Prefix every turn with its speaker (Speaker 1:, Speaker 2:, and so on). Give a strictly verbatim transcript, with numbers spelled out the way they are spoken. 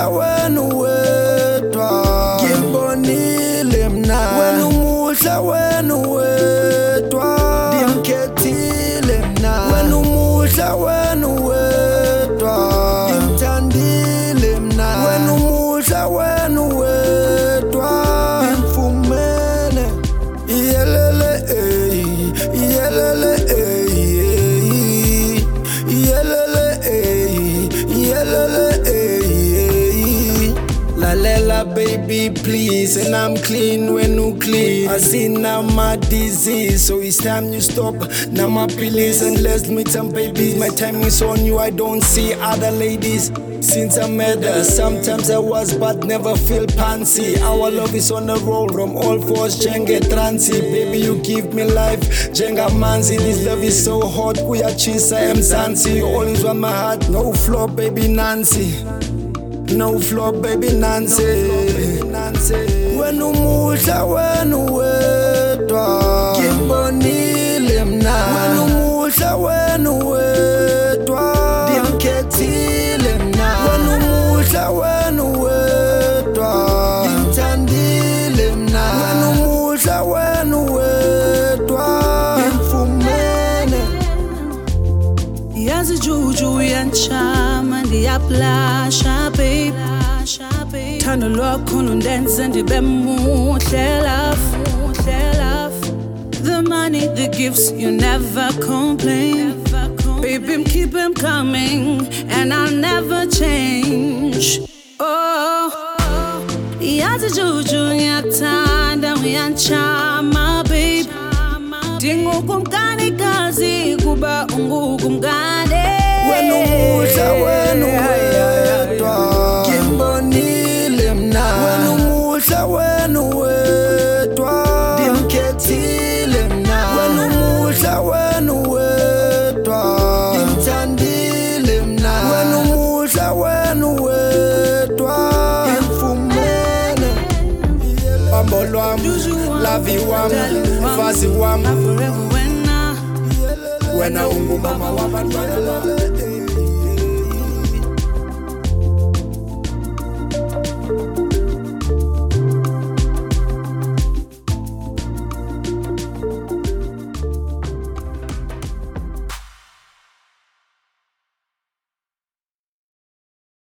Speaker 1: umuhla wenu wedwa ngimbonile mna wena umuhla wenu wedwa ngimkhethile mna wena umuhla wenu wedwa ngimthandile mna wena umuhla wenu wedwa ngimfumene iyelele ey iyelele ey iyelele ey iyelele ey lalela baby please and I'm clean when you clean I see now my disease so it's time you stop now my please and let's meet some babies my time is on you I don't see other ladies since I met her sometimes I was but never feel pantsy our love is on the roll from all fours jenge transi baby you give me life jenga manzi this love is so hot kuyachisa emzansi always on my heart no flaw baby Nancy no flaw baby Nancy wena umuhla wenu wedwa ngimbonile mna wena umuhla wenu wedwa ngimkhethile mna wena umuhla wenu wedwa ngimthandile mna wena umuhla wenu wedwa ngimfumene
Speaker 2: yazi juju yanchama ndiyaplasha babe thando lwakho nondenze ndibe muhle love the money the gifts you never complain baby keep them coming and I'll never change oh yazi juju yathanda uyanchama babe dingukumkanikazi kuba ungukumkane
Speaker 1: wena umuhla wenu wedwa ngimbonile mna wena umuhla wenu wedwa ngimkhethile mna wena umuhla wenu wedwa ngimthandile mna wena umuhla wenu wedwa ngimfumene bambo lwami lavi wami fazi wami wena ungumama wabantwana